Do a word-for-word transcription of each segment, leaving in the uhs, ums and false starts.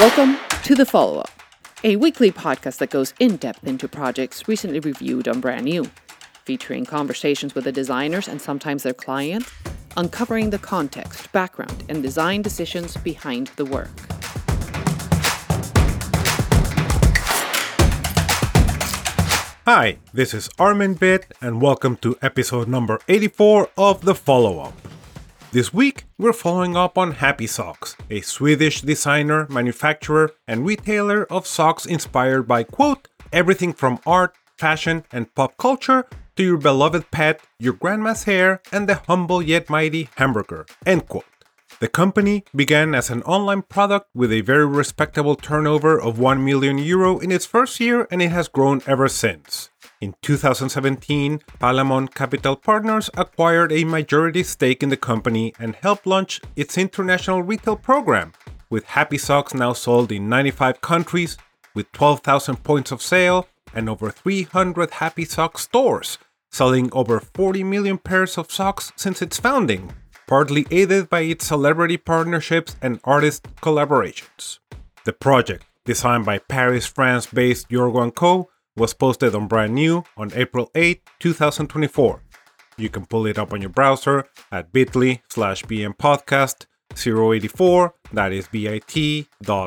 Welcome to The Follow-Up, a weekly podcast that goes in-depth into projects recently reviewed on Brand New, featuring conversations with the designers and sometimes their clients, uncovering the context, background, and design decisions behind the work. Hi, this is Armin Bit, and welcome to episode number eighty-four of The Follow-Up. This week, we're following up on Happy Socks, a Swedish designer, manufacturer, and retailer of socks inspired by, quote, everything from art, fashion, and pop culture to your beloved pet, your grandma's hair, and the humble yet mighty hamburger, end quote. The company began as an online product with a very respectable turnover of one million euro in its first year, and it has grown ever since. In two thousand seventeen, Palamon Capital Partners acquired a majority stake in the company and helped launch its international retail program, with Happy Socks now sold in ninety-five countries, with twelve thousand points of sale and over three hundred Happy Socks stores, selling over forty million pairs of socks since its founding, partly aided by its celebrity partnerships and artist collaborations. The project, designed by Paris, France-based Yorgo and Co., was posted on Brand New on April eighth, twenty twenty-four. You can pull it up on your browser at bit.ly slash bmpodcast 084, that is bit.ly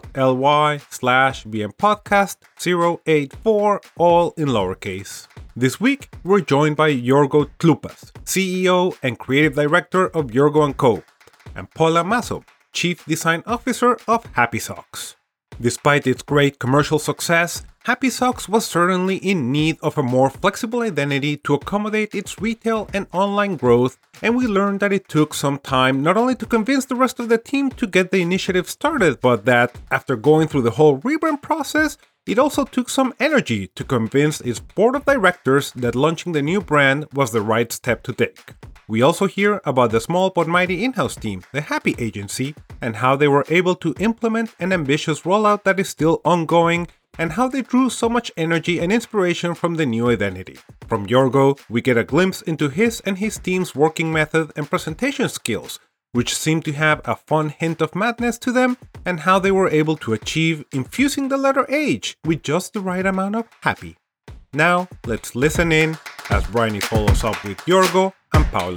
slash bmpodcast 084, all in lowercase. This week, we're joined by Yorgo Tlupas, C E O and Creative Director of Yorgo and Co., and Paula Masso, Chief Design Officer of Happy Socks. Despite its great commercial success, Happy Socks was certainly in need of a more flexible identity to accommodate its retail and online growth, and we learned that it took some time not only to convince the rest of the team to get the initiative started, but that, after going through the whole rebrand process, it also took some energy to convince its board of directors that launching the new brand was the right step to take. We also hear about the small but mighty in-house team, the Happy Agency, and how they were able to implement an ambitious rollout that is still ongoing, and how they drew so much energy and inspiration from the new identity. From Yorgo, we get a glimpse into his and his team's working method and presentation skills, which seem to have a fun hint of madness to them, and how they were able to achieve infusing the letter H with just the right amount of happy. Now, let's listen in as Bryony follows up with Yorgo and Paula.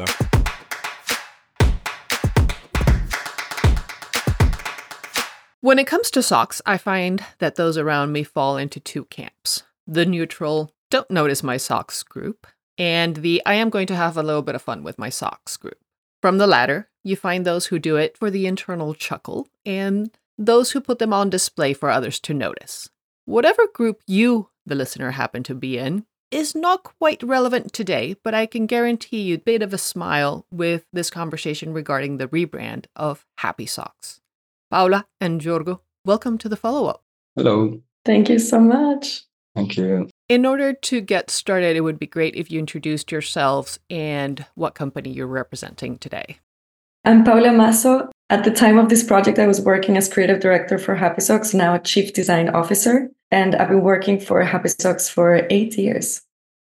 When it comes to socks, I find that those around me fall into two camps. The neutral, don't notice my socks group, and the I am going to have a little bit of fun with my socks group. From the latter, you find those who do it for the internal chuckle, and those who put them on display for others to notice. Whatever group you, the listener, happen to be in, is not quite relevant today, but I can guarantee you a bit of a smile with this conversation regarding the rebrand of Happy Socks. Paula and Yorgo, welcome to The Follow-Up. Hello. Thank you so much. Thank you. In order to get started, it would be great if you introduced yourselves and what company you're representing today. I'm Paula Masso. At the time of this project, I was working as creative director for Happy Socks, now a chief design officer, and I've been working for Happy Socks for eight years.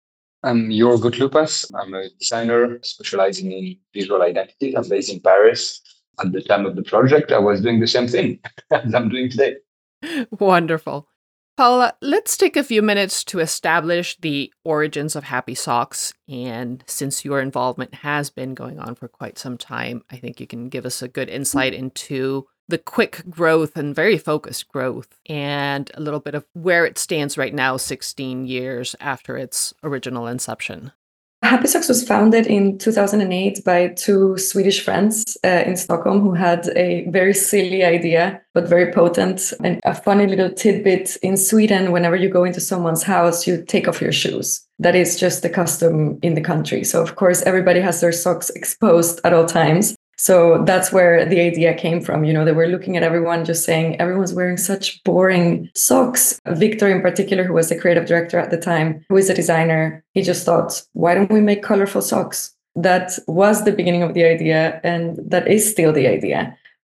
I'm Yorgo Tlupas. I'm a designer specializing in visual identity. I'm based in Paris. At the time of the project, I was doing the same thing as I'm doing today. Wonderful. Paula, let's take a few minutes to establish the origins of Happy Socks. And since your involvement has been going on for quite some time, I think you can give us a good insight into the quick growth and very focused growth and a little bit of where it stands right now, sixteen years after its original inception. Happy Socks was founded in two thousand eight by two Swedish friends uh, in Stockholm who had a very silly idea, but very potent, and a funny little tidbit. In Sweden, whenever you go into someone's house, you take off your shoes. That is just the custom in the country. So, of course, everybody has their socks exposed at all times. So that's where the idea came from. You know, they were looking at everyone just saying, everyone's wearing such boring socks. Victor in particular, who was the creative director at the time, who is a designer, he just thought, why don't we make colorful socks? That was the beginning of the idea, and that is still the idea.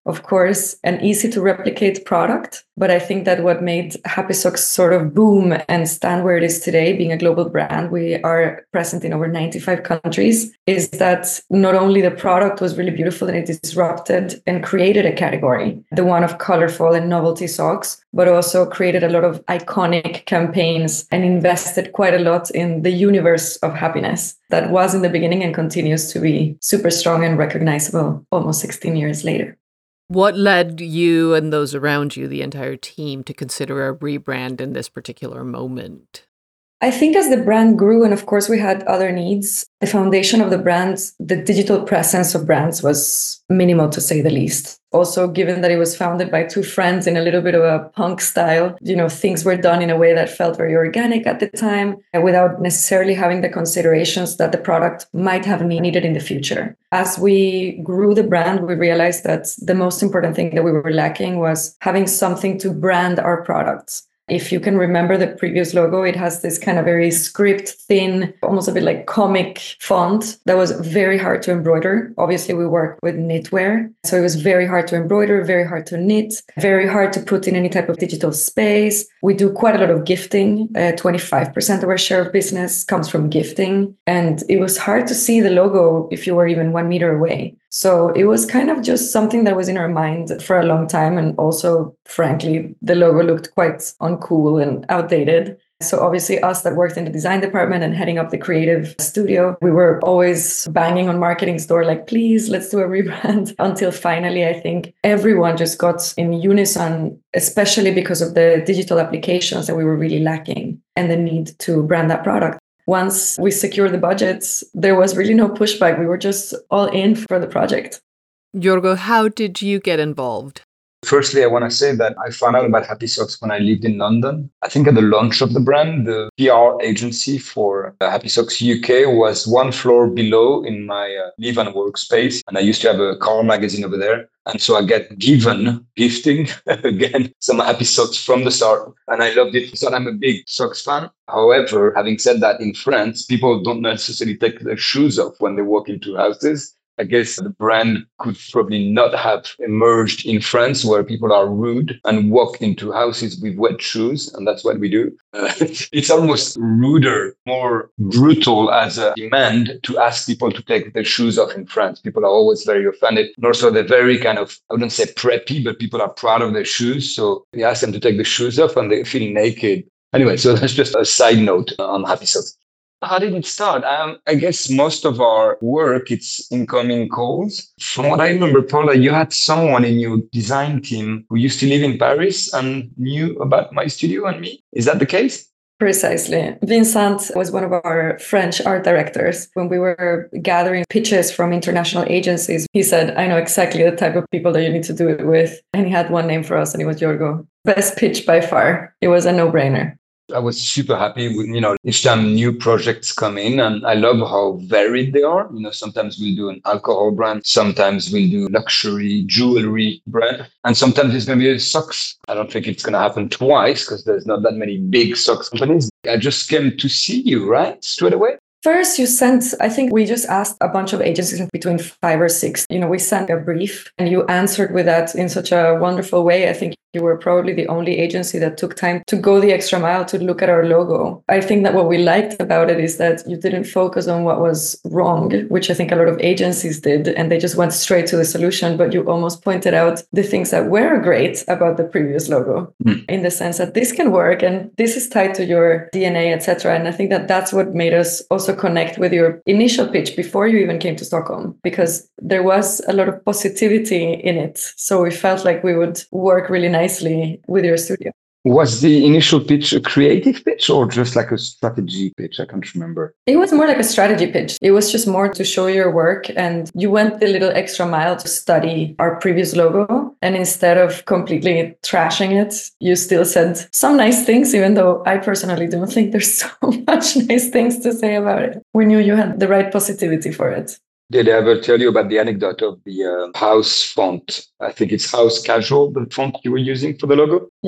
of course, an easy to replicate product. But I think that what made Happy Socks sort of boom and stand where it is today, being a global brand, we are present in over ninety-five countries, is that not only the product was really beautiful and it disrupted and created a category, the one of colorful and novelty socks, but also created a lot of iconic campaigns and invested quite a lot in the universe of happiness that was in the beginning and continues to be super strong and recognizable almost sixteen years later. What led you and those around you, the entire team, to consider a rebrand in this particular moment? I think as the brand grew, and of course we had other needs, the foundation of the brand, the digital presence of brands was minimal to say the least. Also, given that it was founded by two friends in a little bit of a punk style, you know, things were done in a way that felt very organic at the time, without necessarily having the considerations that the product might have needed in the future. As we grew the brand, we realized that the most important thing that we were lacking was having something to brand our products. If you can remember the previous logo, it has this kind of very script, thin, almost a bit like comic font that was very hard to embroider. Obviously, we work with knitwear, so it was very hard to embroider, very hard to knit, very hard to put in any type of digital space. We do quite a lot of gifting. Uh, twenty-five percent of our share of business comes from gifting. And it was hard to see the logo if you were even one meter away. So it was kind of just something that was in our mind for a long time. And also, frankly, the logo looked quite uncool and outdated. So obviously us that worked in the design department and heading up the creative studio, we were always banging on marketing's door like, please, let's do a rebrand. Until finally, I think everyone just got in unison, especially because of the digital applications that we were really lacking and the need to brand that product. Once we secured the budgets, there was really no pushback. We were just all in for the project. Yorgo, how did you get involved? Firstly, I want to say that I found out about Happy Socks when I lived in London. I think at the launch of the brand, the P R agency for Happy Socks U K was one floor below in my uh, live and work space. And I used to have a car magazine over there. And so I get given gifting, again, some Happy Socks from the start. And I loved it. So I'm a big socks fan. However, having said that, in France, people don't necessarily take their shoes off when they walk into houses. I guess the brand could probably not have emerged in France, where people are rude and walk into houses with wet shoes. And that's what we do. Uh, it's almost ruder, more brutal as a demand to ask people to take their shoes off in France. People are always very offended. And also they're very kind of, I wouldn't say preppy, but people are proud of their shoes. So we ask them to take the shoes off and they feel naked. Anyway, so that's just a side note on Happy Socks. How did it start? Um, I guess most of our work, it's incoming calls. From what I remember, Paula, you had someone in your design team who used to live in Paris and knew about my studio and me. Is that the case? Precisely. Vincent was one of our French art directors. When we were gathering pitches from international agencies, he said, I know exactly the type of people that you need to do it with. And he had one name for us, and it was Yorgo. Best pitch by far. It was a no-brainer. I was super happy with, you know, each time new projects come in, and I love how varied they are. You know, sometimes we'll do an alcohol brand, sometimes we'll do luxury jewelry brand, and sometimes it's going to be socks. I don't think it's going to happen twice because there's not that many big socks companies. I just came to see you, right? Straight away. First, you sent, I think we just asked a bunch of agencies between five or six. You know, we sent a brief and you answered with that in such a wonderful way. I think you were probably the only agency that took time to go the extra mile to look at our logo. I think that what we liked about it is that you didn't focus on what was wrong, which I think a lot of agencies did, and they just went straight to the solution. But you almost pointed out the things that were great about the previous logo, mm. in the sense that this can work and this is tied to your D N A, et cetera. And I think that that's what made us also connect with your initial pitch before you even came to Stockholm, because there was a lot of positivity in it. So we felt like we would work really nicely with your studio. Was the initial pitch a creative pitch or just like a strategy pitch? I can't remember. It was more like a strategy pitch. It was just more to show your work, and you went the little extra mile to study our previous logo. And instead of completely trashing it, you still said some nice things, even though I personally don't think there's so much nice things to say about it. We knew you had the right positivity for it. Did I ever tell you about the anecdote of the uh, house font? I think it's House Casual, the font you were using for the logo. Yeah.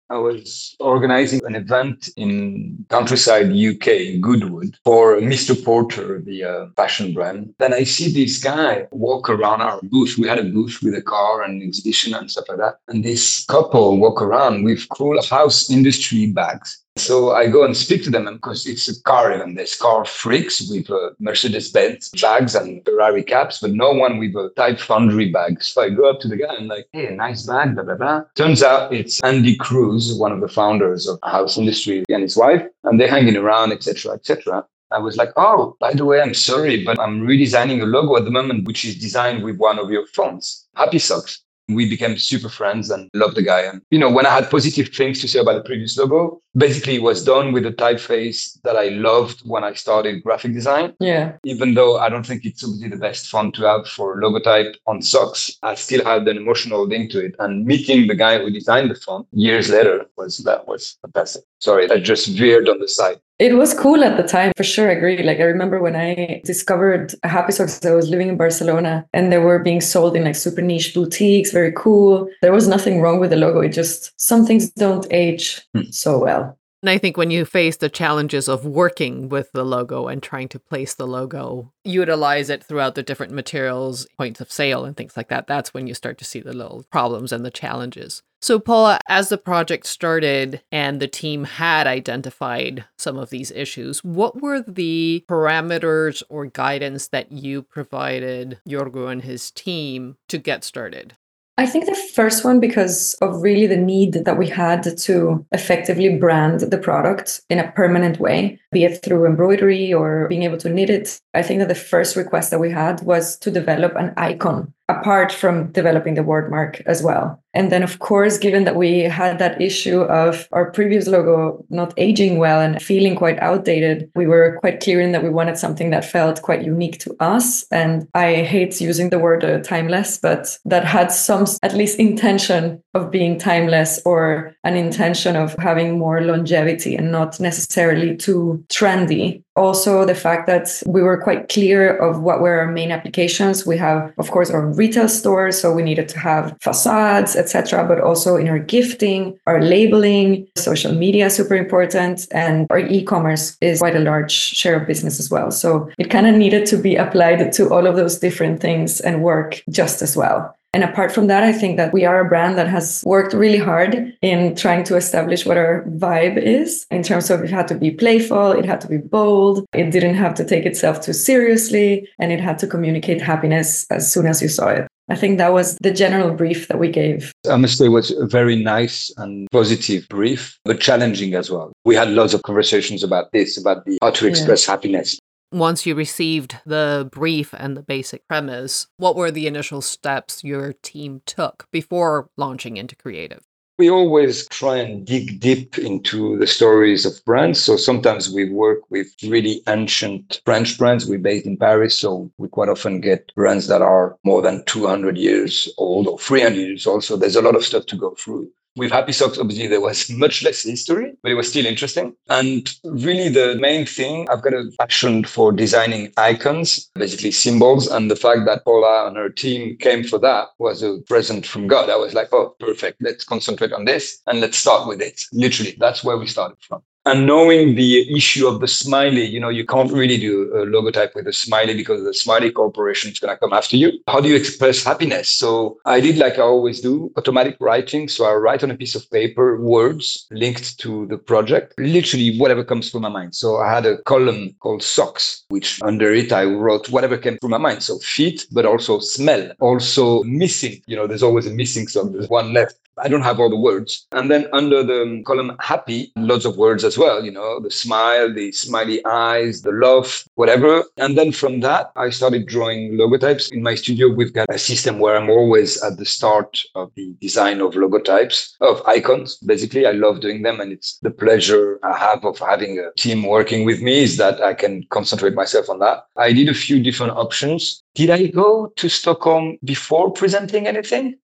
I was organizing an event in countryside U K, Goodwood, for Mister Porter, the uh, fashion brand. Then I see this guy walk around our booth. We had a booth with a car and an exhibition and stuff like that. And this couple walk around with cool house industry bags. So I go and speak to them because it's a car event. There's car freaks with uh, Mercedes-Benz bags and Ferrari caps, but no one with a Type Foundry bag. So I go up to the guy and like, hey, nice bag, blah, blah, blah. Turns out it's Andy Cruz, one of the founders of House Industry, and his wife, and they're hanging around, et cetera, et cetera. I was like, oh, by the way, I'm sorry, but I'm redesigning a logo at the moment, which is designed with one of your fonts, Happy Socks. We became super friends and loved the guy. And, you know, when I had positive things to say about the previous logo, basically it was done with a typeface that I loved when I started graphic design. Yeah. Even though I don't think it's obviously the best font to have for logotype on socks, I still had an emotional link to it. And meeting the guy who designed the font years later was, that was fantastic. Sorry, I just veered on the side. It was cool at the time, for sure. I agree. Like I remember when I discovered Happy Socks, I was living in Barcelona and they were being sold in like super niche boutiques, very cool. There was nothing wrong with the logo. It just, some things don't age hmm. so well. And I think when you face the challenges of working with the logo and trying to place the logo, utilize it throughout the different materials, points of sale and things like that, that's when you start to see the little problems and the challenges. So Paula, as the project started and the team had identified some of these issues, what were the parameters or guidance that you provided Jorgo and his team to get started? I think the first one, because of really the need that we had to effectively brand the product in a permanent way, be it through embroidery or being able to knit it. I think that the first request that we had was to develop an icon apart from developing the word mark as well. And then, of course, given that we had that issue of our previous logo not aging well and feeling quite outdated, we were quite clear in that we wanted something that felt quite unique to us. And I hate using the word uh, timeless, but that had some, at least, intention of being timeless or an intention of having more longevity and not necessarily too trendy. Also, the fact that we were quite clear of what were our main applications. We have, of course, our retail stores, so we needed to have facades, et cetera, but also in our gifting, our labeling, social media, super important, and our e-commerce is quite a large share of business as well. So it kind of needed to be applied to all of those different things and work just as well. And apart from that, I think that we are a brand that has worked really hard in trying to establish what our vibe is in terms of it had to be playful, it had to be bold, it didn't have to take itself too seriously, and it had to communicate happiness as soon as you saw it. I think that was the general brief that we gave. I must say it was a very nice and positive brief, but challenging as well. We had lots of conversations about this, about the how to express yeah. happiness. Once you received the brief and the basic premise, what were the initial steps your team took before launching into creative? We always try and dig deep into the stories of brands. So sometimes we work with really ancient French brands. We're based in Paris, so we quite often get brands that are more than two hundred years old or three hundred years old. So there's a lot of stuff to go through. With Happy Socks, obviously, there was much less history, but it was still interesting. And really, the main thing, I've got a passion for designing icons, basically symbols. And the fact that Paula and her team came for that was a present from God. I was like, oh, perfect. Let's concentrate on this and let's start with it. Literally, that's where we started from. And knowing the issue of the smiley, you know, you can't really do a logotype with a smiley because the smiley corporation is going to come after you. How do you express happiness? So I did like I always do, automatic writing. So I write on a piece of paper words linked to the project, literally whatever comes through my mind. So I had a column called socks, which under it, I wrote whatever came through my mind. So feet, but also smell, also missing. You know, there's always a missing sock. There's one left. I don't have all the words. And then under the column happy, lots of words as well, you know, the smile, the smiley eyes, the love, whatever. And then from that, I started drawing logotypes. In my studio, we've got a system where I'm always at the start of the design of logotypes, of icons. Basically, I love doing them. And it's the pleasure I have of having a team working with me is that I can concentrate myself on that. I did a few different options. Did I go to Stockholm before presenting anything?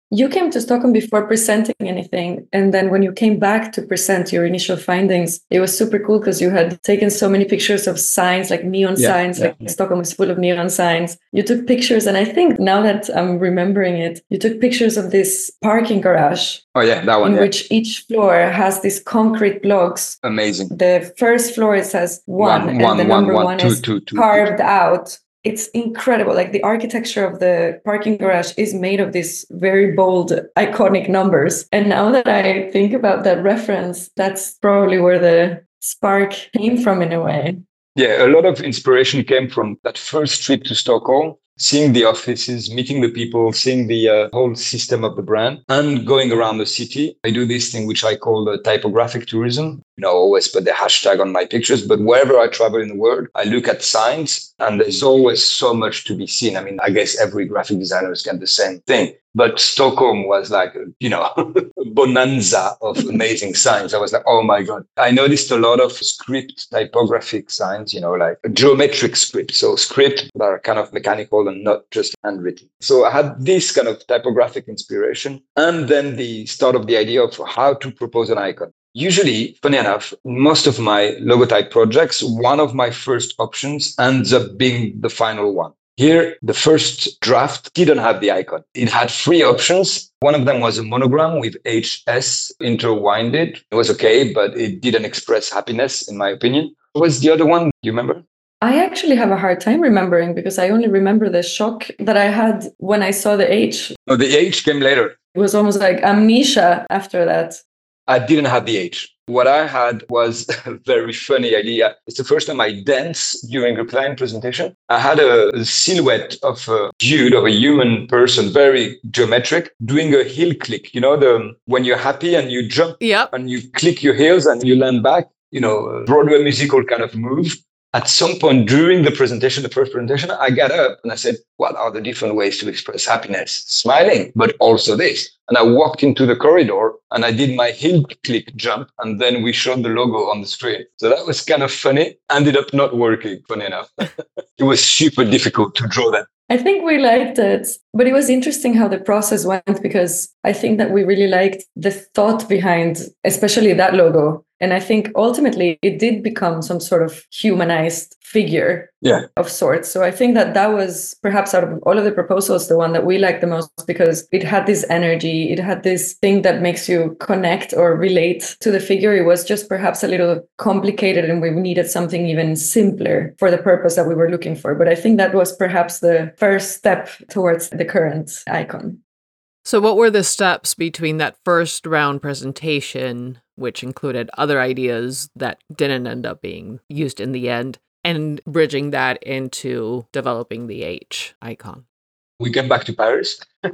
You came to Stockholm before presenting anything. And then when you came back to present your initial findings, it was super cool because you had taken so many pictures of signs, like neon Yeah, signs, yeah, like yeah. Stockholm is full of neon signs. You took pictures. And I think now that I'm remembering it, you took pictures of this parking garage. Oh, yeah, that one. In yeah. which each floor has these concrete blocks. Amazing. The first floor, it says one, One, and one, the one, number one, one two, is two, two, carved two. out. It's incredible. Like the architecture of the parking garage is made of these very bold, iconic numbers. And now that I think about that reference, that's probably where the spark came from in a way. Yeah, a lot of inspiration came from that first trip to Stockholm, seeing the offices, meeting the people, seeing the uh, whole system of the brand, and going around the city. I do this thing which I call the typographic tourism. You know, I always put the hashtag on my pictures, but wherever I travel in the world, I look at signs, and there's always so much to be seen. I mean, I guess every graphic designer has got the same thing. But Stockholm was like, you know, a bonanza of amazing signs. I was like, oh my God. I noticed a lot of script typographic signs, you know, like geometric script. So script that are kind of mechanical and not just handwritten. So I had this kind of typographic inspiration. And then the start of the idea of how to propose an icon. Usually, funny enough, most of my logotype projects, one of my first options ends up being the final one. Here, the first draft didn't have the icon. It had three options. One of them was a monogram with H S intertwined. It was okay, but it didn't express happiness, in my opinion. What was the other one? Do you remember? I actually have a hard time remembering because I only remember the shock that I had when I saw the H. No, the H came later. It was almost like amnesia after that. I didn't have the H. What I had was a very funny idea. It's the first time I danced during a client presentation. I had a silhouette of a dude, of a human person, very geometric, doing a heel click. You know, the when you're happy and you jump Yep. and you click your heels and you land back, you know, a Broadway musical kind of move. At some point during the presentation, the first presentation, I got up and I said, what are the different ways to express happiness? Smiling, but also this. And I walked into the corridor and I did my heel click jump. And then we showed the logo on the screen. So that was kind of funny. Ended up not working, funny enough. It was super difficult to draw that. I think we liked it, but it was interesting how the process went because I think that we really liked the thought behind, especially that logo. And I think ultimately it did become some sort of humanized figure yeah. of sorts. So I think that that was perhaps out of all of the proposals, the one that we liked the most because it had this energy. It had this thing that makes you connect or relate to the figure. It was just perhaps a little complicated and we needed something even simpler for the purpose that we were looking for. But I think that was perhaps the first step towards the current icon. So what were the steps between that first round presentation, which included other ideas that didn't end up being used in the end, and bridging that into developing the H icon? We came back to Paris,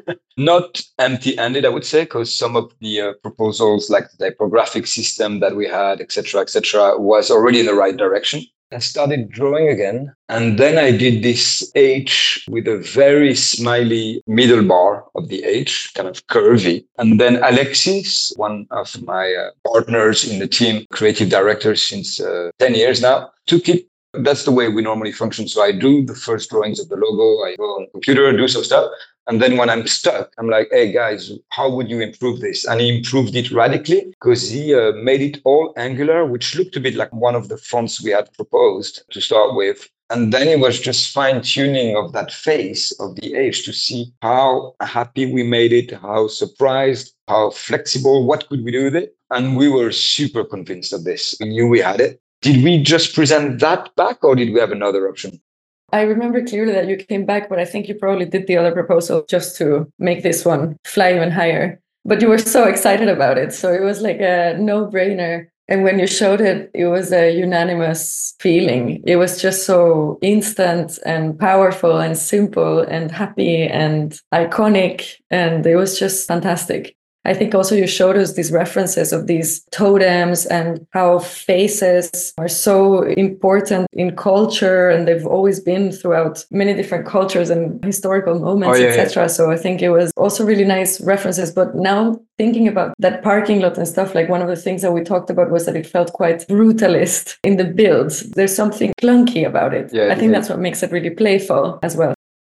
not empty-handed, I would say, because some of the uh, proposals, like the typographic system that we had, et cetera, et cetera, was already in the right direction. I started drawing again. And then I did this H with a very smiley middle bar of the H, kind of curvy. And then Alexis, one of my uh, partners in the team, creative director since uh, ten years now, took it. That's the way we normally function. So I do the first drawings of the logo. I go on the computer, do some stuff. And then when I'm stuck, I'm like, hey, guys, how would you improve this? And he improved it radically because he uh, made it all angular, which looked a bit like one of the fonts we had proposed to start with. And then it was just fine tuning of that face of the H to see how happy we made it, how surprised, how flexible, what could we do with it? And we were super convinced of this. We knew we had it. Did we just present that back or did we have another option? I remember clearly that you came back, but I think you probably did the other proposal just to make this one fly even higher. But you were so excited about it. So it was like a no-brainer. And when you showed it, it was a unanimous feeling. It was just so instant and powerful and simple and happy and iconic. And it was just fantastic. I think also you showed us these references of these totems and how faces are so important in culture, and they've always been throughout many different cultures and historical moments, oh, yeah, et cetera. Yeah. So I think it was also really nice references. But now thinking about that parking lot and stuff, like one of the things that we talked about was that it felt quite brutalist in the builds. There's something clunky about it. Yeah, I think yeah. that's what makes it really playful as well.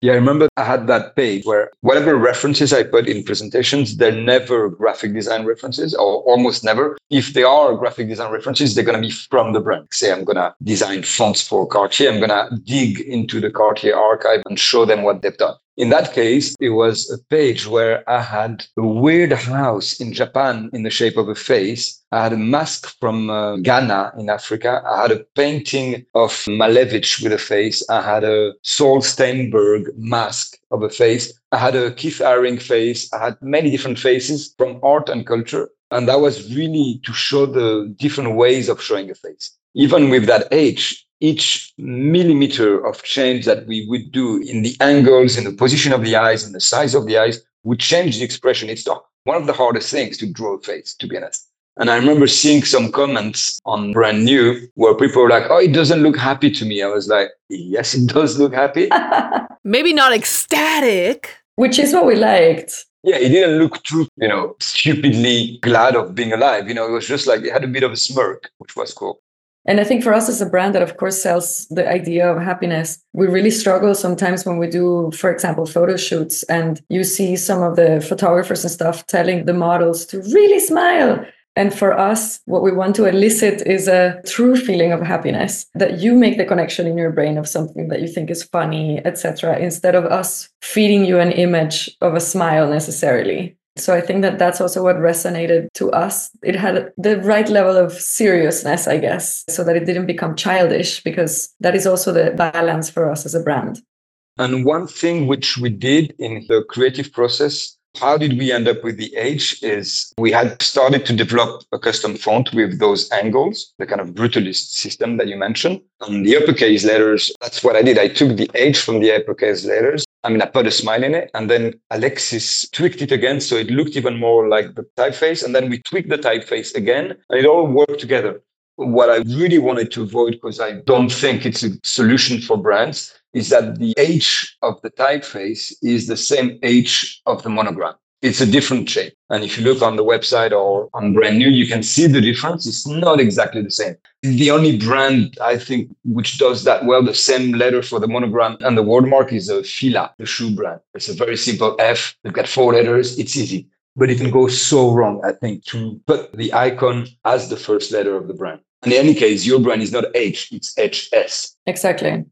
Yeah, I remember I had that page where whatever references I put in presentations, they're never graphic design references or almost never. If they are graphic design references, they're going to be from the brand. Say I'm going to design fonts for Cartier. I'm going to dig into the Cartier archive and show them what they've done. In that case, it was a page where I had a weird house in Japan in the shape of a face. I had a mask from uh, Ghana in Africa. I had a painting of Malevich with a face. I had a Saul Steinberg mask of a face. I had a Keith Haring face. I had many different faces from art and culture. And that was really to show the different ways of showing a face. Even with that age, each millimeter of change that we would do in the angles, in the position of the eyes, in the size of the eyes, would change the expression. It's one of the hardest things to draw a face, to be honest. And I remember seeing some comments on Brand New where people were like, oh, it doesn't look happy to me. I was like, yes, it does look happy. Maybe not ecstatic. Which is what we liked. Yeah, it didn't look too, you know, stupidly glad of being alive. You know, it was just like, it had a bit of a smirk, which was cool. And I think for us as a brand that, of course, sells the idea of happiness, we really struggle sometimes when we do, for example, photo shoots and you see some of the photographers and stuff telling the models to really smile. And for us, what we want to elicit is a true feeling of happiness, that you make the connection in your brain of something that you think is funny, et cetera, instead of us feeding you an image of a smile necessarily. So I think that that's also what resonated to us. It had the right level of seriousness, I guess, so that it didn't become childish, because that is also the balance for us as a brand. And one thing which we did in the creative process, how did we end up with the H, is we had started to develop a custom font with those angles, the kind of brutalist system that you mentioned. And the uppercase letters, that's what I did. I took the H from the uppercase letters. I mean, I put a smile in it, and then Alexis tweaked it again so it looked even more like the typeface. And then we tweaked the typeface again, and it all worked together. What I really wanted to avoid, because I don't think it's a solution for brands, is that the H of the typeface is the same H of the monogram. It's a different shape. And if you look on the website or on Brand New, you can see the difference. It's not exactly the same. The only brand, I think, which does that well, the same letter for the monogram and the wordmark, is a Fila, the shoe brand. It's a very simple F. They've got four letters. It's easy. But it can go so wrong, I think, to put the icon as the first letter of the brand. And in any case, your brand is not H, it's H S. Exactly.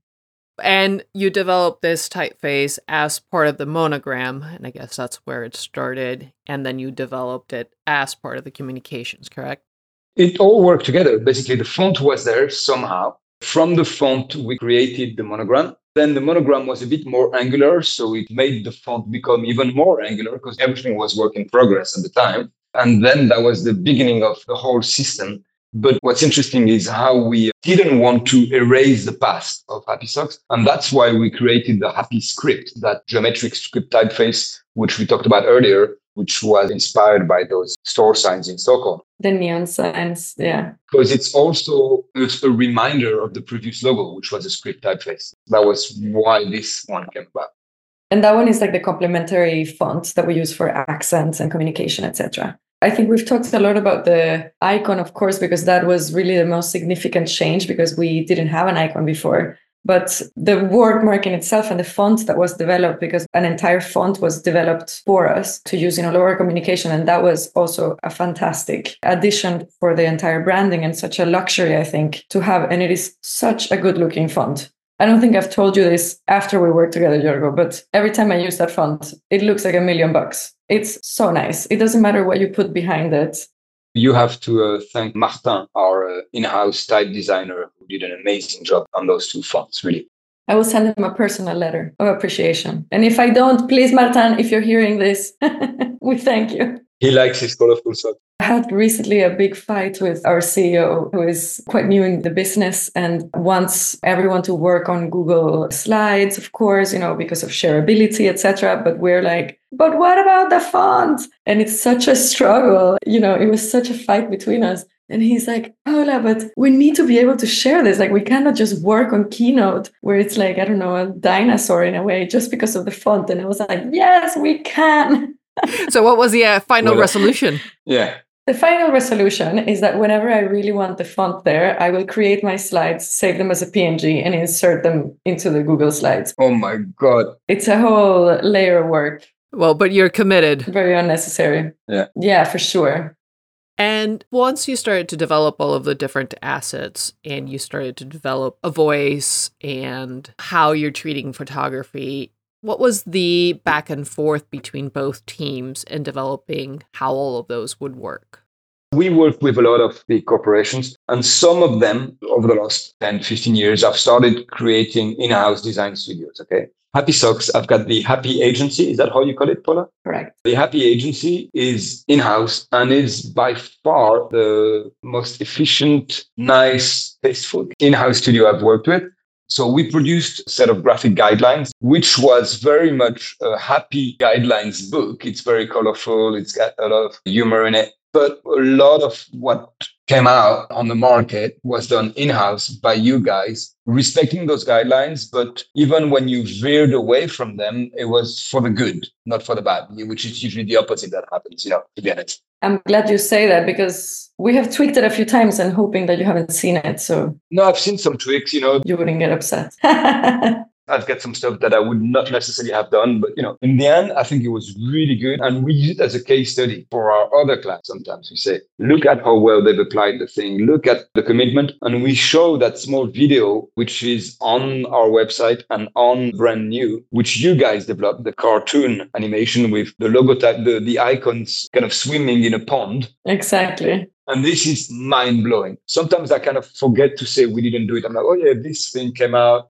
And you developed this typeface as part of the monogram, and I guess that's where it started. And then you developed it as part of the communications, correct? It all worked together. Basically, the font was there somehow. From the font, we created the monogram. Then the monogram was a bit more angular, so it made the font become even more angular because everything was work in progress at the time. And then that was the beginning of the whole system. But what's interesting is how we didn't want to erase the past of Happy Socks. And that's why we created the Happy Script, that geometric script typeface, which we talked about earlier, which was inspired by those store signs in Stockholm. The neon signs, yeah. Because it's also a reminder of the previous logo, which was a script typeface. That was why this one came about. And that one is like the complementary font that we use for accents and communication, et cetera. I think we've talked a lot about the icon, of course, because that was really the most significant change because we didn't have an icon before. But the word mark in itself and the font that was developed, because an entire font was developed for us to use in all our communication. And that was also a fantastic addition for the entire branding and such a luxury, I think, to have. And it is such a good looking font. I don't think I've told you this after we worked together, Jorgo, but every time I use that font, it looks like a million bucks. It's so nice. It doesn't matter what you put behind it. You have to uh, thank Martin, our uh, in-house type designer, who did an amazing job on those two fonts, really. I will send him a personal letter of appreciation. And if I don't, please, Martin, if you're hearing this, we thank you. He likes his colorful socks. I had recently a big fight with our C E O, who is quite new in the business and wants everyone to work on Google Slides, of course, you know, because of shareability, et cetera. But we're like, but what about the font? And it's such a struggle. You know, it was such a fight between us. And he's like, Paula, but we need to be able to share this. Like, we cannot just work on Keynote where it's like, I don't know, a dinosaur in a way, just because of the font. And I was like, yes, we can. So what was the uh, final well, resolution? Yeah. The final resolution is that whenever I really want the font there, I will create my slides, save them as a P N G, and insert them into the Google Slides. Oh my God. It's a whole layer of work. Well, but you're committed. Very unnecessary. Yeah. Yeah, for sure. And once you started to develop all of the different assets and you started to develop a voice and how you're treating photography, what was the back and forth between both teams in developing how all of those would work? We work with a lot of big corporations, and some of them over the last ten, fifteen years have started creating in-house design studios. Okay. Happy Socks, I've got the Happy Agency. Is that how you call it, Paula? Correct. The Happy Agency is in-house and is by far the most efficient, nice, tasteful in-house studio I've worked with. So we produced a set of graphic guidelines, which was very much a happy guidelines book. It's very colorful. It's got a lot of humor in it. But a lot of what came out on the market was done in-house by you guys, respecting those guidelines. But even when you veered away from them, it was for the good, not for the bad, which is usually the opposite that happens, you know, to be honest. I'm glad you say that because we have tweaked it a few times and hoping that you haven't seen it. So no, I've seen some tweaks, you know. You wouldn't get upset. I've got some stuff that I would not necessarily have done, but you know, in the end, I think it was really good. And we use it as a case study for our other class. Sometimes we say, look at how well they've applied the thing, look at the commitment. And we show that small video, which is on our website and on Brand New, which you guys developed, the cartoon animation with the logo type, the, the icons kind of swimming in a pond. Exactly. And this is mind blowing. Sometimes I kind of forget to say we didn't do it. I'm like, oh yeah, this thing came out.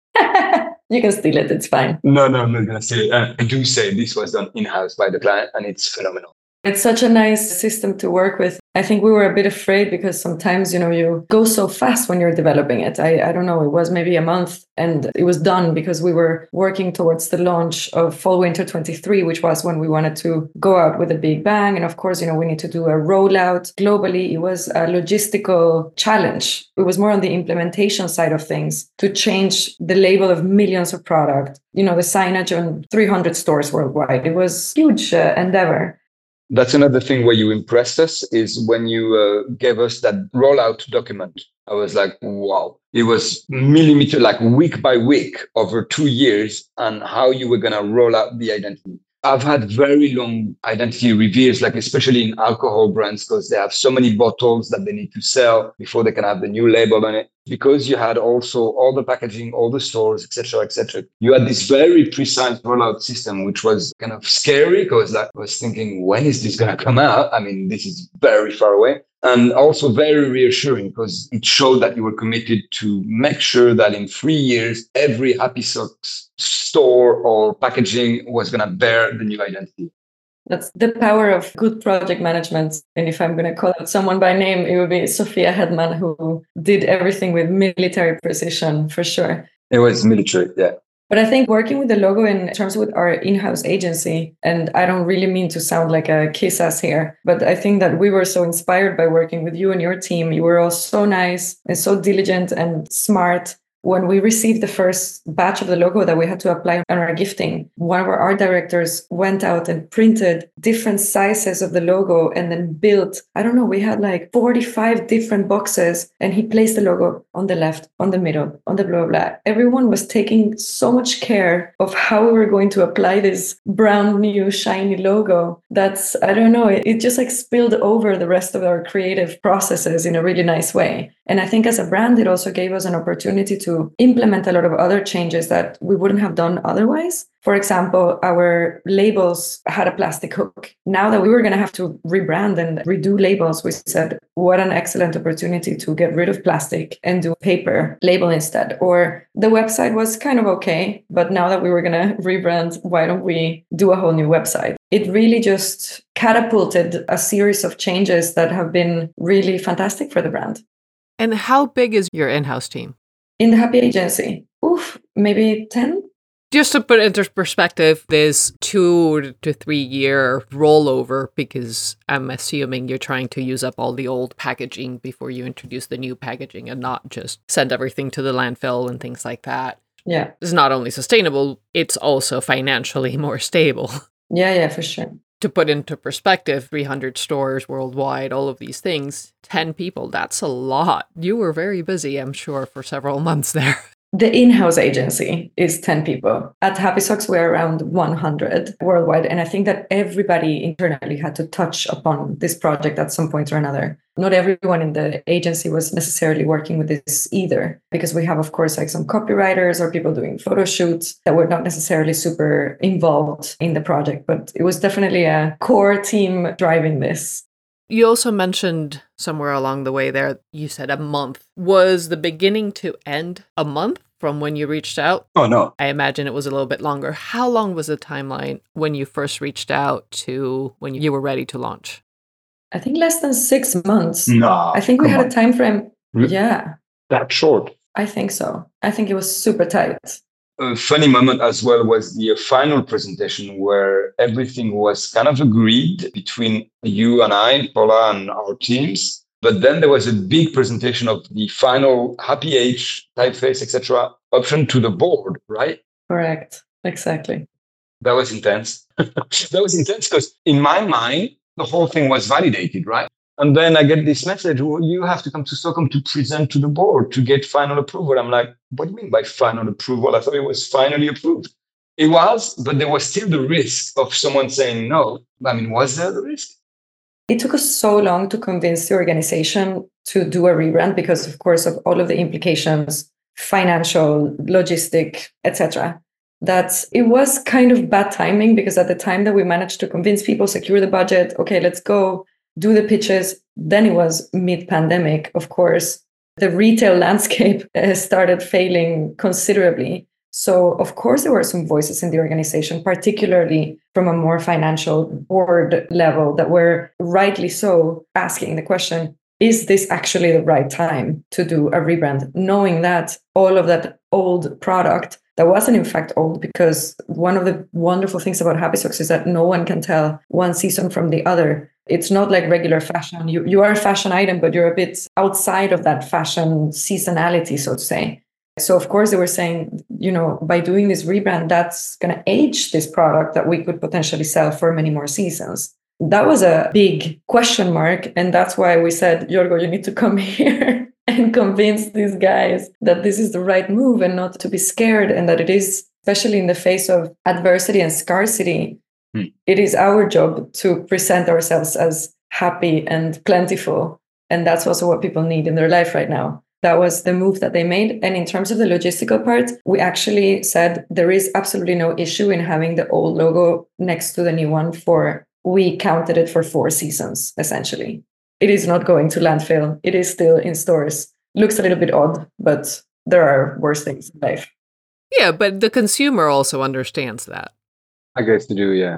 You can steal it. It's fine. No, no, I'm not going to say it. Uh, I do say this was done in-house by the client and it's phenomenal. It's such a nice system to work with. I think we were a bit afraid because sometimes, you know, you go so fast when you're developing it. I, I don't know, it was maybe a month and it was done because we were working towards the launch of Fall Winter twenty-three, which was when we wanted to go out with a big bang. And of course, you know, we need to do a rollout globally. It was a logistical challenge. It was more on the implementation side of things to change the label of millions of product, you know, the signage on three hundred stores worldwide. It was a huge uh, endeavor. That's another thing where you impressed us is when you uh, gave us that rollout document. I was like, wow. It was millimeter, like week by week over two years and how you were going to roll out the identity. I've had very long identity reviews, like especially in alcohol brands, because they have so many bottles that they need to sell before they can have the new label on it. Because you had also all the packaging, all the stores, et cetera, et cetera. You had this very precise rollout system, which was kind of scary because I was thinking, when is this going to come out? I mean, this is very far away. And also very reassuring because it showed that you were committed to make sure that in three years, every Happy Socks store or packaging was going to bear the new identity. That's the power of good project management. And if I'm going to call out someone by name, it would be Sophia Hedman, who did everything with military precision, for sure. It was military, yeah. But I think working with the logo in terms with our in-house agency, and I don't really mean to sound like a kiss ass here, but I think that we were so inspired by working with you and your team. You were all so nice and so diligent and smart. When we received the first batch of the logo that we had to apply on our gifting, one of our art directors went out and printed different sizes of the logo and then built, I don't know, we had like forty-five different boxes and he placed the logo on the left, on the middle, on the blah, blah, blah. Everyone was taking so much care of how we were going to apply this brand new shiny logo. That's, I don't know, it, it just like spilled over the rest of our creative processes in a really nice way. And I think as a brand, it also gave us an opportunity to implement a lot of other changes that we wouldn't have done otherwise. For example, our labels had a plastic hook. Now that we were going to have to rebrand and redo labels, we said, what an excellent opportunity to get rid of plastic and do paper label instead. Or the website was kind of okay, but now that we were going to rebrand, why don't we do a whole new website? It really just catapulted a series of changes that have been really fantastic for the brand. And how big is your in-house team? In the Happy Agency, oof, maybe ten? Just to put it into perspective, there's two to three year rollover because I'm assuming you're trying to use up all the old packaging before you introduce the new packaging and not just send everything to the landfill and things like that. Yeah. It's not only sustainable, it's also financially more stable. Yeah, yeah, for sure. to put into perspective, three hundred stores worldwide, all of these things, ten people, that's a lot. You were very busy, I'm sure, for several months there. The in-house agency is ten people. At Happy Socks, we're around one hundred worldwide. And I think that everybody internally had to touch upon this project at some point or another. Not everyone in the agency was necessarily working with this either, because we have, of course, like some copywriters or people doing photo shoots that were not necessarily super involved in the project. But it was definitely a core team driving this. You also mentioned somewhere along the way there, you said a month. Was the beginning to end a month from when you reached out? Oh, no. I imagine it was a little bit longer. How long was the timeline when you first reached out to when you were ready to launch? I think less than six months. No. I think we had on. a time frame. Really? Yeah, That short. I think so. I think it was super tight. A funny moment as well was the final presentation where everything was kind of agreed between you and I, Paula, and our teams. But then there was a big presentation of the final Happy Age, typeface, et cetera option to the board, right? Correct. Exactly. That was intense. That was intense because in my mind, the whole thing was validated, right? And then I get this message, well, you have to come to Stockholm to present to the board to get final approval. I'm like, what do you mean by final approval? I thought it was finally approved. It was, but there was still the risk of someone saying no. I mean, was there the risk? It took us so long to convince the organization to do a rebrand because, of course, of all of the implications, financial, logistic, et cetera, that it was kind of bad timing because at the time that we managed to convince people, secure the budget, okay, let's go, do the pitches. Then it was mid-pandemic, of course. The retail landscape started failing considerably. So, of course, there were some voices in the organization, particularly from a more financial board level, that were rightly so asking the question, is this actually the right time to do a rebrand? Knowing that all of that old product that wasn't in fact old, because one of the wonderful things about Happy Socks is that no one can tell one season from the other. It's not like regular fashion. You, you are a fashion item, but you're a bit outside of that fashion seasonality, so to say. So, of course, they were saying, you know, by doing this rebrand, that's going to age this product that we could potentially sell for many more seasons. That was a big question mark. And that's why we said, Jorgo, you need to come here and convince these guys that this is the right move and not to be scared, and that it is, especially in the face of adversity and scarcity, hmm. it is our job to present ourselves as happy and plentiful. And that's also what people need in their life right now. That was the move that they made. And in terms of the logistical part, we actually said there is absolutely no issue in having the old logo next to the new one for, we counted it for four seasons, essentially. It is not going to landfill. It is still in stores. Looks a little bit odd, but there are worse things in life. Yeah, but the consumer also understands that. I guess they do, yeah.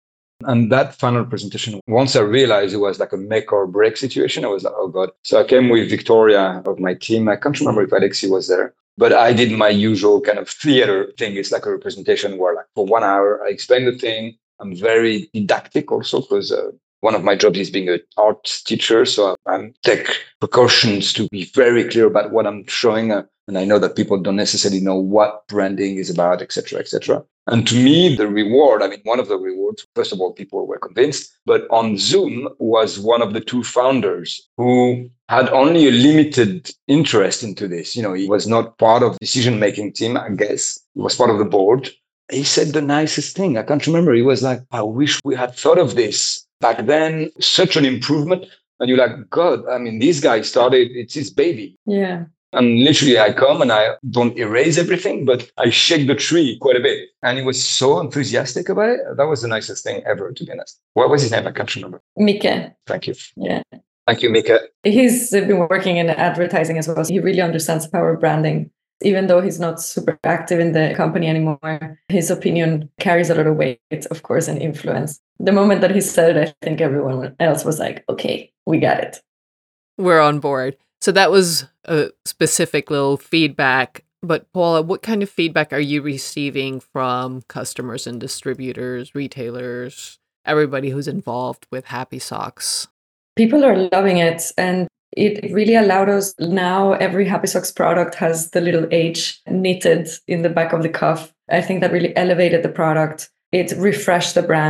And that final presentation, once I realized it was like a make or break situation, I was like, oh God. So I came with Victoria of my team. I can't remember if Alexi was there, but I did my usual kind of theater thing. It's like a representation where like for one hour, I explain the thing. I'm very didactic also because uh, one of my jobs is being an art teacher. So I take precautions to be very clear about what I'm showing. Uh, and I know that people don't necessarily know what branding is about, et cetera, et cetera. And to me, the reward, I mean, one of the rewards, first of all, people were convinced, but on Zoom was one of the two founders who had only a limited interest into this. You know, he was not part of the decision-making team, I guess. He was part of the board. He said the nicest thing. I can't remember. He was like, I wish we had thought of this back then. Such an improvement. And you're like, God, I mean, this guy started, it's his baby. Yeah. And literally I come and I don't erase everything, but I shake the tree quite a bit. And he was so enthusiastic about it. That was the nicest thing ever, to be honest. What was his name? I can't remember. Mika. Thank you. Yeah. Thank you, Mika. He's been working in advertising as well. So he really understands the power of branding. Even though he's not super active in the company anymore, his opinion carries a lot of weight, of course, and influence. The moment that he said it, I think everyone else was like, okay, we got it. We're on board. So that was a specific little feedback. But Paula, what kind of feedback are you receiving from customers and distributors, retailers, everybody who's involved with Happy Socks? People are loving it. And it really allowed us, now every Happy Socks product has the little H knitted in the back of the cuff. I think that really elevated the product. It refreshed the brand.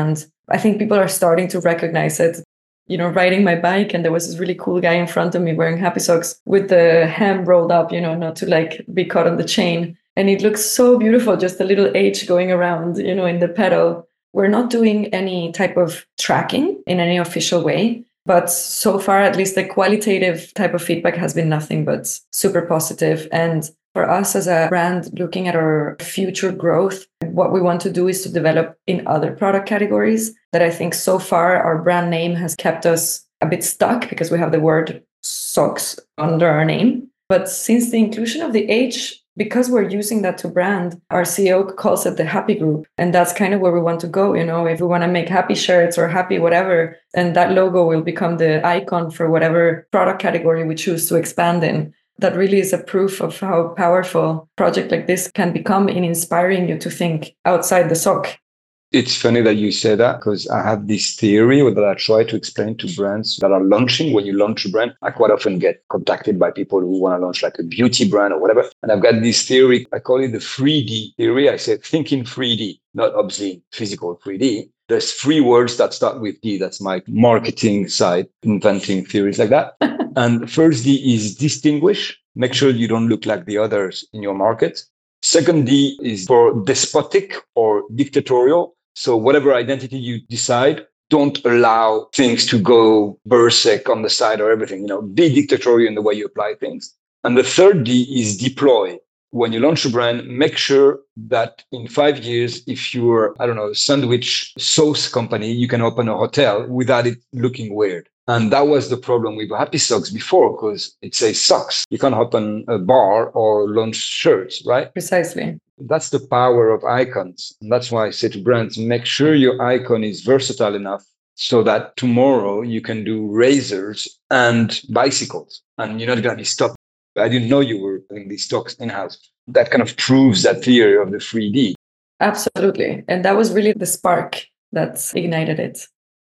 I think people are starting to recognize it. You know, riding my bike, and there was this really cool guy in front of me wearing Happy Socks with the hem rolled up, you know, not to like be caught on the chain. And it looks so beautiful, just a little H going around, you know, in the pedal. We're not doing any type of tracking in any official way, but so far, at least the qualitative type of feedback has been nothing but super positive. And for us as a brand, looking at our future growth, what we want to do is to develop in other product categories that I think so far our brand name has kept us a bit stuck because we have the word socks under our name. But since the inclusion of the H, because we're using that to brand, our C E O calls it the happy group. And that's kind of where we want to go. You know, if we want to make happy shirts or happy whatever, and that logo will become the icon for whatever product category we choose to expand in. That really is a proof of how powerful a project like this can become in inspiring you to think outside the sock. It's funny that you say that because I have this theory that I try to explain to brands that are launching. When you launch a brand, I quite often get contacted by people who want to launch like a beauty brand or whatever. And I've got this theory, I call it the three D theory. I say, think in three D, not obviously physical three D. There's three words that start with D. That's my marketing side, inventing theories like that. And first D is distinguish. Make sure you don't look like the others in your market. Second D is for despotic or dictatorial. So whatever identity you decide, don't allow things to go berserk on the side or everything. You know, be dictatorial in the way you apply things. And the third D is deploy. When you launch a brand, make sure that in five years, if you're, I don't know, a sandwich sauce company, you can open a hotel without it looking weird. And that was the problem with Happy Socks before, because it says socks. You can't open a bar or launch shirts, right? Precisely. That's the power of icons. And that's why I say to brands, make sure your icon is versatile enough so that tomorrow you can do razors and bicycles and you're not going to be stopped. I didn't know you were doing these stocks in-house. That kind of proves that theory of the three D. Absolutely. And that was really the spark that ignited it.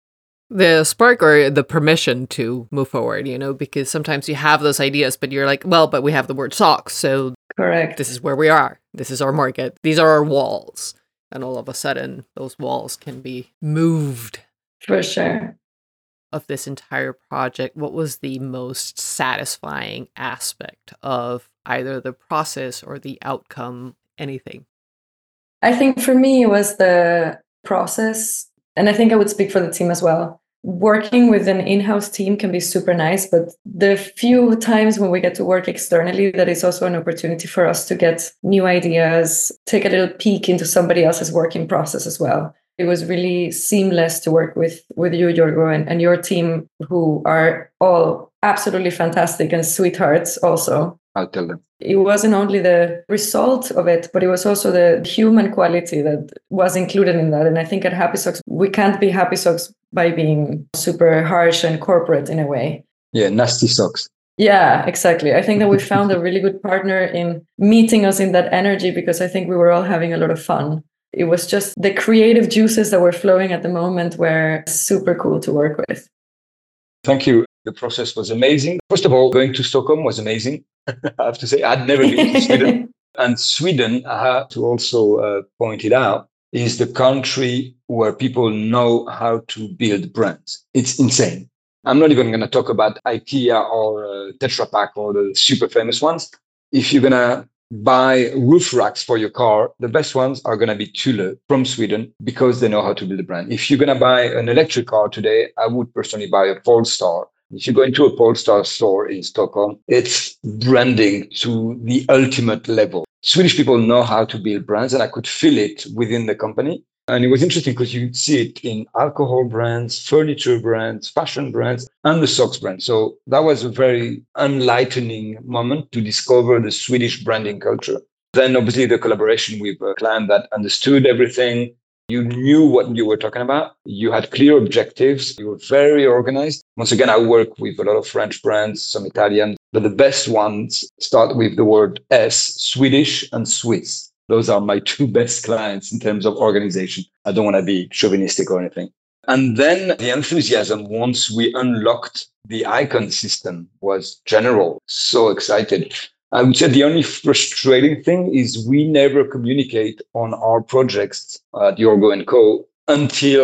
The spark or the permission to move forward, you know, because sometimes you have those ideas, but you're like, well, but we have the word socks. So correct. This is where we are. This is our market. These are our walls. And all of a sudden, those walls can be moved. For sure. Of this entire project, what was the most satisfying aspect of either the process or the outcome, anything? I think for me, it was the process. And I think I would speak for the team as well. Working with an in-house team can be super nice, but the few times when we get to work externally, that is also an opportunity for us to get new ideas, take a little peek into somebody else's working process as well. It was really seamless to work with, with you, Jorgo, and, and your team, who are all absolutely fantastic and sweethearts also. I'll tell them. It wasn't only the result of it, but it was also the human quality that was included in that. And I think at Happy Socks, we can't be Happy Socks by being super harsh and corporate in a way. Yeah, nasty socks. Yeah, exactly. I think that we found a really good partner in meeting us in that energy, because I think we were all having a lot of fun. It was just the creative juices that were flowing at the moment were super cool to work with. Thank you. The process was amazing. First of all, going to Stockholm was amazing. I have to say, I'd never been to Sweden. And Sweden, I have to also uh, point it out, is the country where people know how to build brands. It's insane. I'm not even going to talk about IKEA or uh, Tetra Pak or the super famous ones. If you're going to buy roof racks for your car, the best ones are going to be Thule from Sweden, because they know how to build a brand. If you're going to buy an electric car today, I would personally buy a Polestar. If you go into a Polestar store in Stockholm, it's branding to the ultimate level. Swedish people know how to build brands, and I could feel it within the company. And it was interesting because you see it in alcohol brands, furniture brands, fashion brands, and the socks brand. So that was a very enlightening moment to discover the Swedish branding culture. Then obviously the collaboration with a client that understood everything. You knew what you were talking about. You had clear objectives. You were very organized. Once again, I work with a lot of French brands, some Italian, but the best ones start with the word S, Swedish and Swiss. Those are my two best clients in terms of organization. I don't want to be chauvinistic or anything. And then the enthusiasm, once we unlocked the icon system, was general. So excited. I would say the only frustrating thing is we never communicate on our projects at Jorgo and Co. until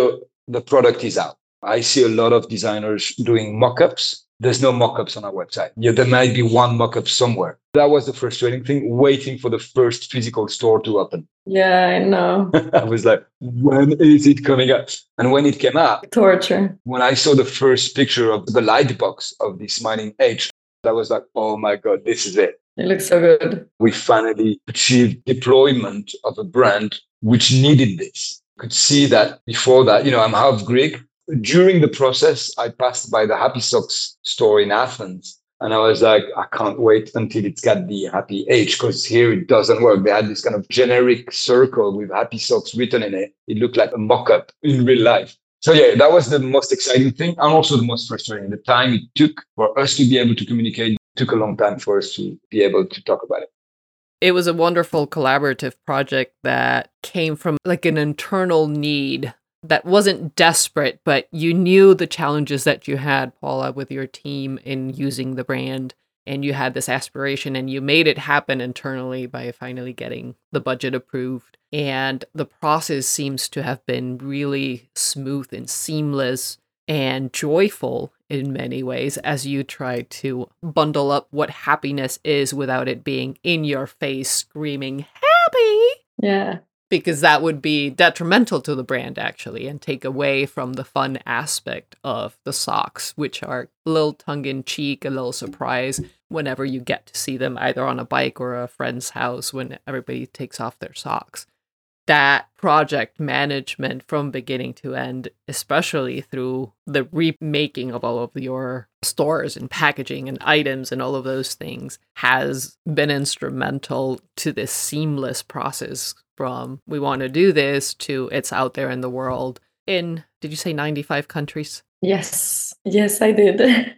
the product is out. I see a lot of designers doing mock-ups. There's no mock-ups on our website. Yeah, there might be one mock-up somewhere. That was the frustrating thing, waiting for the first physical store to open. Yeah, I know. I was like, when is it coming up? And when it came up, torture. When I saw the first picture of the light box of the Smiling H, I was like, oh my God, this is it. It looks so good. We finally achieved deployment of a brand which needed this. You could see that before that, you know, I'm half Greek. During the process, I passed by the Happy Socks store in Athens. And I was like, I can't wait until it's got the Happy H, because here it doesn't work. They had this kind of generic circle with Happy Socks written in it. It looked like a mock-up in real life. So yeah, that was the most exciting thing, and also the most frustrating. The time it took for us to be able to communicate took a long time for us to be able to talk about it. It was a wonderful collaborative project that came from like an internal need that wasn't desperate, but you knew the challenges that you had, Paula, with your team in using the brand, and you had this aspiration, and you made it happen internally by finally getting the budget approved. And the process seems to have been really smooth and seamless and joyful in many ways as you try to bundle up what happiness is without it being in your face screaming, happy! Yeah. Because that would be detrimental to the brand, actually, and take away from the fun aspect of the socks, which are a little tongue-in-cheek, a little surprise whenever you get to see them either on a bike or a friend's house when everybody takes off their socks. That project management from beginning to end, especially through the remaking of all of your stores and packaging and items and all of those things, has been instrumental to this seamless process from we want to do this to it's out there in the world in, did you say ninety-five countries? Yes. Yes, I did.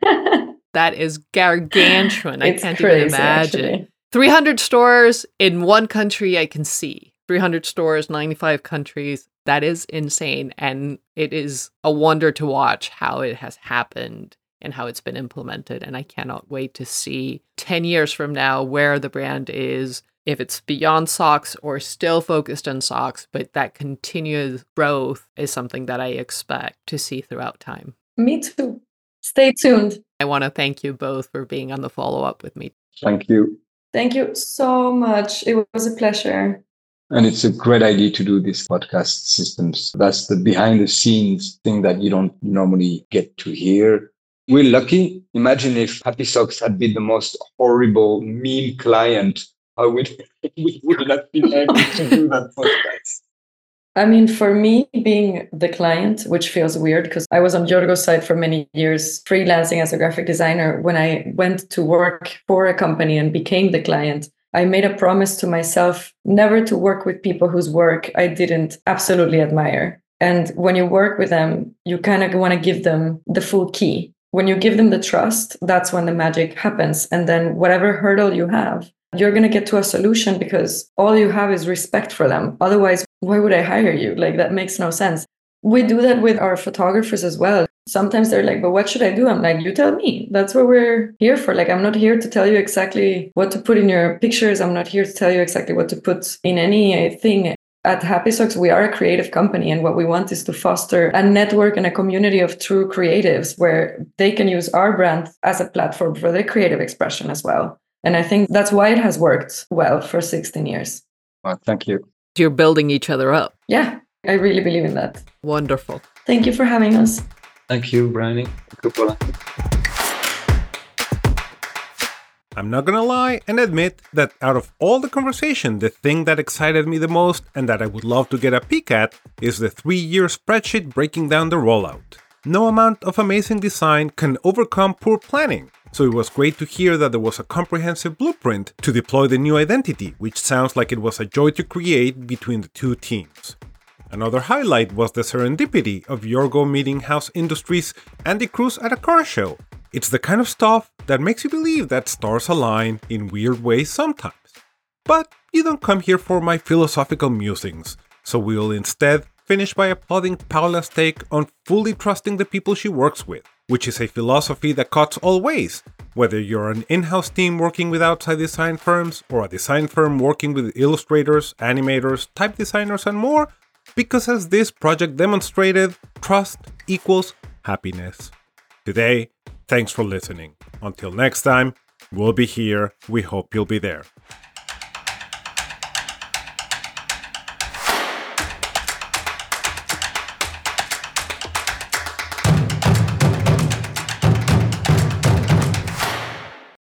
That is gargantuan. I It's can't crazy, even imagine. actually. three hundred stores in one country I can see. three hundred stores, ninety-five countries. That is insane. And it is a wonder to watch how it has happened and how it's been implemented. And I cannot wait to see ten years from now where the brand is, if it's beyond socks or still focused on socks, but that continued growth is something that I expect to see throughout time. Me too. Stay tuned. I want to thank you both for being on the follow-up with me. Thank you. Thank you so much. It was a pleasure. And it's a great idea to do these podcast systems. That's the behind the scenes thing that you don't normally get to hear. We're lucky. Imagine if Happy Socks had been the most horrible meme client. I would, we would not be able to do that podcast. I mean, for me, being the client, which feels weird because I was on Yorgo's side for many years, freelancing as a graphic designer. When I went to work for a company and became the client, I made a promise to myself never to work with people whose work I didn't absolutely admire. And when you work with them, you kind of want to give them the full key. When you give them the trust, that's when the magic happens. And then whatever hurdle you have, you're going to get to a solution because all you have is respect for them. Otherwise, why would I hire you? Like, that makes no sense. We do that with our photographers as well. Sometimes they're like, but what should I do? I'm like, you tell me. That's what we're here for. Like, I'm not here to tell you exactly what to put in your pictures. I'm not here to tell you exactly what to put in anything. At Happy Socks, we are a creative company, and what we want is to foster a network and a community of true creatives where they can use our brand as a platform for their creative expression as well. And I think that's why it has worked well for sixteen years. Well, thank you. You're building each other up. Yeah, I really believe in that. Wonderful. Thank you for having us. Thank you, Brian. Cupola. I'm not gonna lie and admit that out of all the conversation, the thing that excited me the most and that I would love to get a peek at is the three-year spreadsheet breaking down the rollout. No amount of amazing design can overcome poor planning, so it was great to hear that there was a comprehensive blueprint to deploy the new identity, which sounds like it was a joy to create between the two teams. Another highlight was the serendipity of Yorgo meeting House Industries Andy Cruz at a car show. It's the kind of stuff that makes you believe that stars align in weird ways sometimes. But you don't come here for my philosophical musings, so we'll instead finish by applauding Paula's take on fully trusting the people she works with, which is a philosophy that cuts all ways, whether you're an in-house team working with outside design firms or a design firm working with illustrators, animators, type designers, and more. Because as this project demonstrated, trust equals happiness. Today, thanks for listening. Until next time, we'll be here. We hope you'll be there.